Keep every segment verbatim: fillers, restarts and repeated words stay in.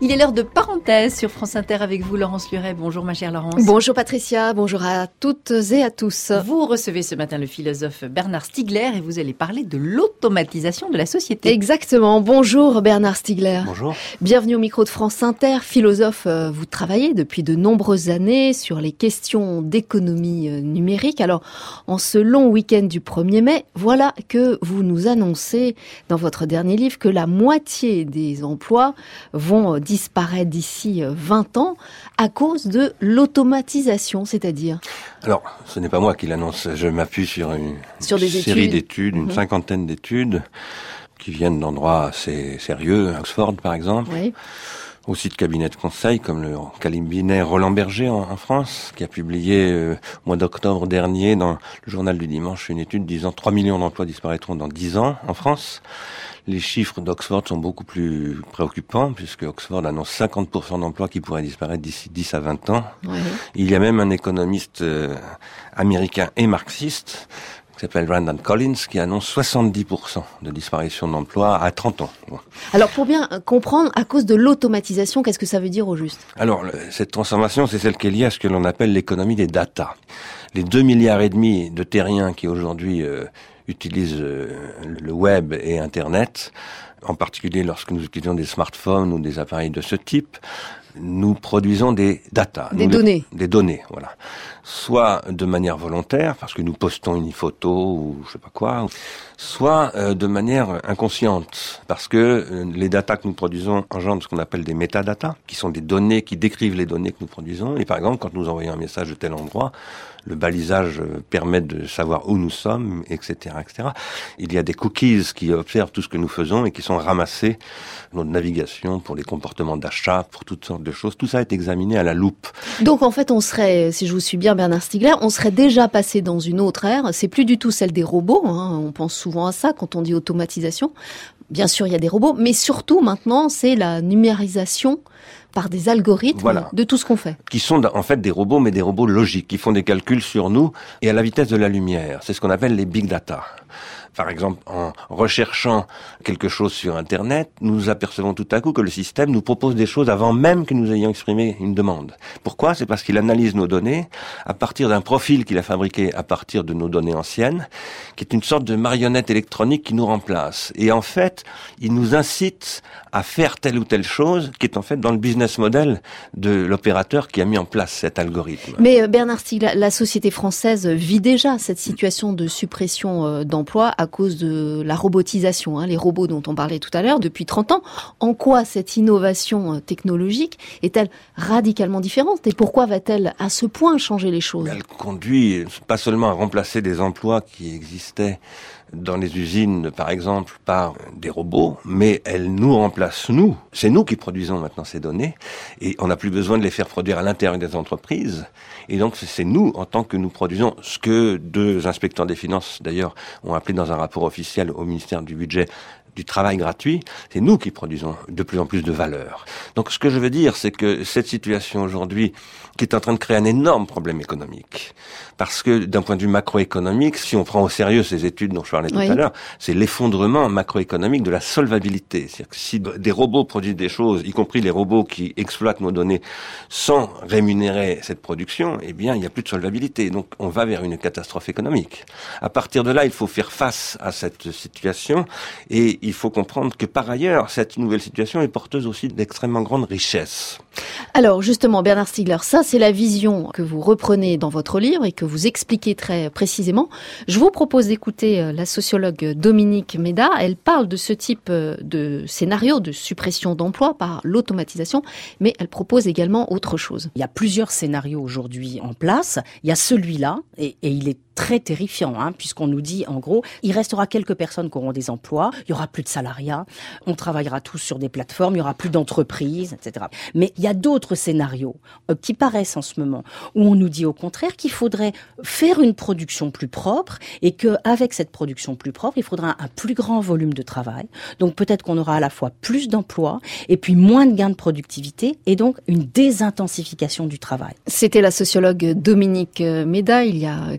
Il est l'heure de parenthèse sur France Inter avec vous, Laurence Luret. Bonjour ma chère Laurence. Bonjour Patricia, bonjour à toutes et à tous. Vous recevez ce matin le philosophe Bernard Stiegler et vous allez parler de l'automatisation de la société. Exactement, bonjour Bernard Stiegler. Bonjour. Bienvenue au micro de France Inter. Philosophe, vous travaillez depuis de nombreuses années sur les questions d'économie numérique. Alors, en ce long week-end du premier mai, voilà que vous nous annoncez dans votre dernier livre que la moitié des emplois vont disparaître d'ici vingt ans à cause de l'automatisation, c'est-à-dire? Alors, ce n'est pas moi qui l'annonce, je m'appuie sur une sur des série études. d'études, une mmh. cinquantaine d'études qui viennent d'endroits assez sérieux, Oxford par exemple, oui. aussi de cabinets de conseil comme le cabinet Roland Berger en, en France, qui a publié euh, au mois d'octobre dernier dans le journal du dimanche une étude disant trois millions d'emplois disparaîtront dans dix ans en France. Les chiffres d'Oxford sont beaucoup plus préoccupants puisque Oxford annonce cinquante pour cent d'emplois qui pourraient disparaître d'ici dix à vingt ans. Oui. Il y a même un économiste euh, américain et marxiste qui s'appelle Randall Collins, qui annonce soixante-dix pour cent de disparition d'emplois à trente ans. Bon. Alors, pour bien comprendre, à cause de l'automatisation, qu'est-ce que ça veut dire au juste? Alors, le, cette transformation, c'est celle qui est liée à ce que l'on appelle l'économie des data. Les deux milliards et demi de terriens qui aujourd'hui euh, utilisent euh, le web et Internet, en particulier lorsque nous utilisons des smartphones ou des appareils de ce type, nous produisons des data. Des nous, données. Des données, voilà. Soit de manière volontaire, parce que nous postons une photo ou je sais pas quoi, soit euh, de manière inconsciente, parce que euh, les data que nous produisons engendrent ce qu'on appelle des métadatas, qui sont des données qui décrivent les données que nous produisons. Et par exemple, quand nous envoyons un message de tel endroit, le balisage euh, permet de savoir où nous sommes, et cetera, et cetera. Il y a des cookies qui observent tout ce que nous faisons et qui sont ramassés dans notre navigation pour les comportements d'achat, pour toutes sortes de choses. Tout ça est examiné à la loupe. Donc en fait, on serait, si je vous suis bien Bernard Stiegler, on serait déjà passé dans une autre ère. C'est plus du tout celle des robots. Hein. On pense souvent à ça quand on dit automatisation. Bien sûr, il y a des robots, mais surtout maintenant, c'est la numérisation par des algorithmes voilà. de tout ce qu'on fait. Qui sont en fait des robots, mais des robots logiques, qui font des calculs sur nous et à la vitesse de la lumière. C'est ce qu'on appelle les big data. Par exemple, en recherchant quelque chose sur Internet, nous apercevons tout à coup que le système nous propose des choses avant même que nous ayons exprimé une demande. Pourquoi? C'est parce qu'il analyse nos données à partir d'un profil qu'il a fabriqué à partir de nos données anciennes, qui est une sorte de marionnette électronique qui nous remplace. Et en fait, il nous incite à faire telle ou telle chose qui est en fait dans le business model de l'opérateur qui a mis en place cet algorithme. Mais Bernard Stiegler, la société française vit déjà cette situation de suppression d'emplois à cause de la robotisation, hein, les robots dont on parlait tout à l'heure, depuis trente ans. En quoi cette innovation technologique est-elle radicalement différente et pourquoi va-t-elle à ce point changer les choses? Elle conduit pas seulement à remplacer des emplois qui existaient dans les usines, par exemple, par des robots, mais elle nous remplace, nous. C'est nous qui produisons maintenant ces données, et on n'a plus besoin de les faire produire à l'intérieur des entreprises. Et donc, c'est nous, en tant que nous produisons, ce que deux inspecteurs des finances, d'ailleurs, ont appelé dans un rapport officiel au ministère du Budget, du travail gratuit, c'est nous qui produisons de plus en plus de valeur. Donc ce que je veux dire, c'est que cette situation aujourd'hui, qui est en train de créer un énorme problème économique, parce que d'un point de vue macroéconomique, si on prend au sérieux ces études dont je parlais tout oui. à l'heure, c'est l'effondrement macroéconomique de la solvabilité. C'est-à-dire que si des robots produisent des choses, y compris les robots qui exploitent nos données, sans rémunérer cette production, eh bien il n'y a plus de solvabilité. Donc on va vers une catastrophe économique. À partir de là, il faut faire face à cette situation et il faut comprendre que par ailleurs, cette nouvelle situation est porteuse aussi d'extrêmement grande richesse. Alors justement, Bernard Stiegler, ça c'est la vision que vous reprenez dans votre livre et que vous expliquez très précisément. Je vous propose d'écouter la sociologue Dominique Méda. Elle parle de ce type de scénario de suppression d'emplois par l'automatisation, mais elle propose également autre chose. Il y a plusieurs scénarios aujourd'hui en place. Il y a celui-là, et, et il est très terrifiant, hein, puisqu'on nous dit, en gros, il restera quelques personnes qui auront des emplois, il y aura plus de salariat, on travaillera tous sur des plateformes, il y aura plus d'entreprises, et cetera. Mais il y a d'autres scénarios euh, qui paraissent en ce moment, où on nous dit au contraire qu'il faudrait faire une production plus propre, et qu'avec cette production plus propre, il faudra un, un plus grand volume de travail. Donc peut-être qu'on aura à la fois plus d'emplois, et puis moins de gains de productivité, et donc une désintensification du travail. C'était la sociologue Dominique Méda, il y a quelques mois.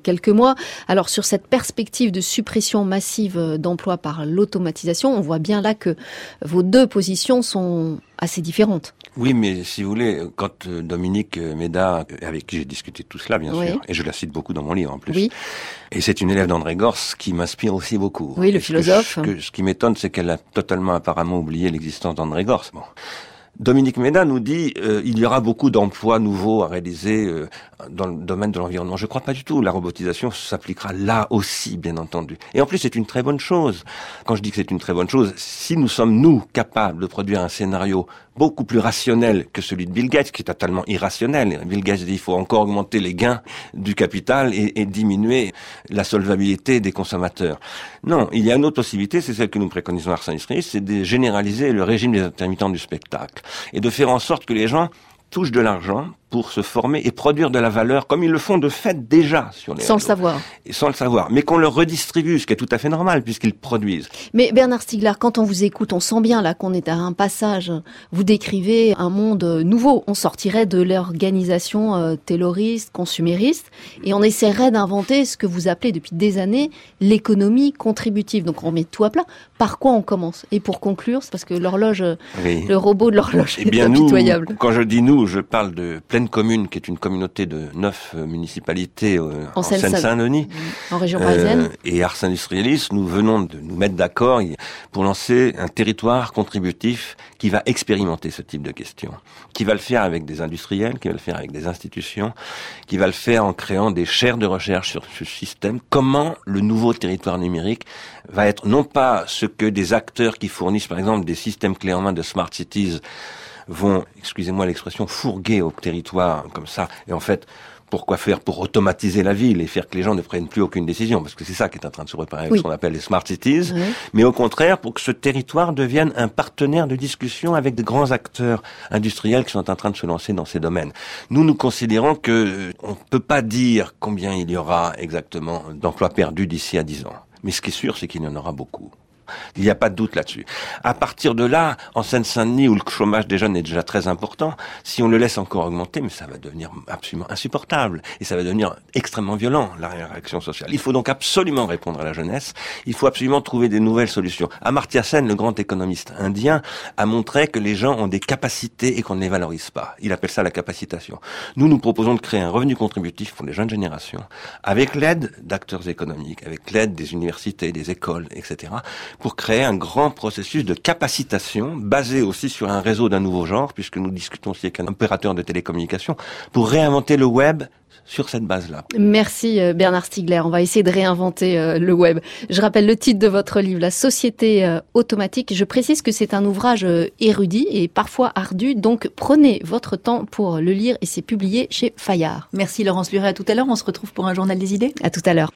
mois. Alors sur cette perspective de suppression massive d'emplois par l'automatisation, on voit bien là que vos deux positions sont assez différentes. Oui, mais si vous voulez, quand Dominique Méda, avec qui j'ai discuté de tout cela, bien oui. sûr, et je la cite beaucoup dans mon livre en plus, oui. et c'est une élève d'André Gorz qui m'inspire aussi beaucoup. Oui, le philosophe. Ce, que, ce qui m'étonne, c'est qu'elle a totalement apparemment oublié l'existence d'André Gorz. Bon. Dominique Méda nous dit euh, il y aura beaucoup d'emplois nouveaux à réaliser euh, dans le domaine de l'environnement. Je ne crois pas du tout. La robotisation s'appliquera là aussi, bien entendu. Et en plus, c'est une très bonne chose. Quand je dis que c'est une très bonne chose, si nous sommes, nous, capables de produire un scénario beaucoup plus rationnel que celui de Bill Gates, qui est totalement irrationnel. Bill Gates dit qu'il faut encore augmenter les gains du capital et, et diminuer la solvabilité des consommateurs. Non, il y a une autre possibilité, c'est celle que nous préconisons à Ars Industrialis, c'est de généraliser le régime des intermittents du spectacle et de faire en sorte que les gens touchent de l'argent pour se former et produire de la valeur, comme ils le font de fait déjà sur les Sans réseaux. le savoir. Et sans le savoir. Mais qu'on leur redistribue, ce qui est tout à fait normal, puisqu'ils produisent. Mais Bernard Stiegler, quand on vous écoute, on sent bien là qu'on est à un passage. Vous décrivez un monde nouveau. On sortirait de l'organisation euh, tayloriste, consumériste, et on essaierait d'inventer ce que vous appelez depuis des années l'économie contributive. Donc on met tout à plat. Par quoi on commence? Et pour conclure, c'est parce que l'horloge, oui. le robot de l'horloge eh est bien impitoyable. Nous, quand je dis nous, je parle de Pleine Commune, qui est une communauté de neuf municipalités euh, en, en Seine-Saint-Denis, en région parisienne. Euh, et Ars Industrialis, nous venons de nous mettre d'accord pour lancer un territoire contributif qui va expérimenter ce type de questions, qui va le faire avec des industriels, qui va le faire avec des institutions, qui va le faire en créant des chaires de recherche sur ce système. Comment le nouveau territoire numérique va être non pas ce que des acteurs qui fournissent par exemple des systèmes clés en main de smart cities vont, excusez-moi l'expression, fourguer au territoire comme ça. Et en fait, pourquoi faire? Pour automatiser la ville et faire que les gens ne prennent plus aucune décision. Parce que c'est ça qui est en train de se repérer avec oui. ce qu'on appelle les smart cities. Oui. Mais au contraire, pour que ce territoire devienne un partenaire de discussion avec de grands acteurs industriels qui sont en train de se lancer dans ces domaines. Nous, nous considérons que on ne peut pas dire combien il y aura exactement d'emplois perdus d'ici à dix ans. Mais ce qui est sûr, c'est qu'il y en aura beaucoup. Il n'y a pas de doute là-dessus. À partir de là, en Seine-Saint-Denis, où le chômage des jeunes est déjà très important, si on le laisse encore augmenter, mais ça va devenir absolument insupportable. Et ça va devenir extrêmement violent, la réaction sociale. Il faut donc absolument répondre à la jeunesse. Il faut absolument trouver des nouvelles solutions. Amartya Sen, le grand économiste indien, a montré que les gens ont des capacités et qu'on ne les valorise pas. Il appelle ça la capacitation. Nous, nous proposons de créer un revenu contributif pour les jeunes générations, avec l'aide d'acteurs économiques, avec l'aide des universités, des écoles, et cetera, pour créer un grand processus de capacitation basé aussi sur un réseau d'un nouveau genre, puisque nous discutons aussi avec un opérateur de télécommunications, pour réinventer le web sur cette base-là. Merci Bernard Stiegler. On va essayer de réinventer euh, le web. Je rappelle le titre de votre livre, La société euh, automatique. Je précise que c'est un ouvrage euh, érudit et parfois ardu, donc prenez votre temps pour le lire et c'est publié chez Fayard. Merci Laurence Luret. À tout à l'heure. On se retrouve pour un journal des idées. À tout à l'heure.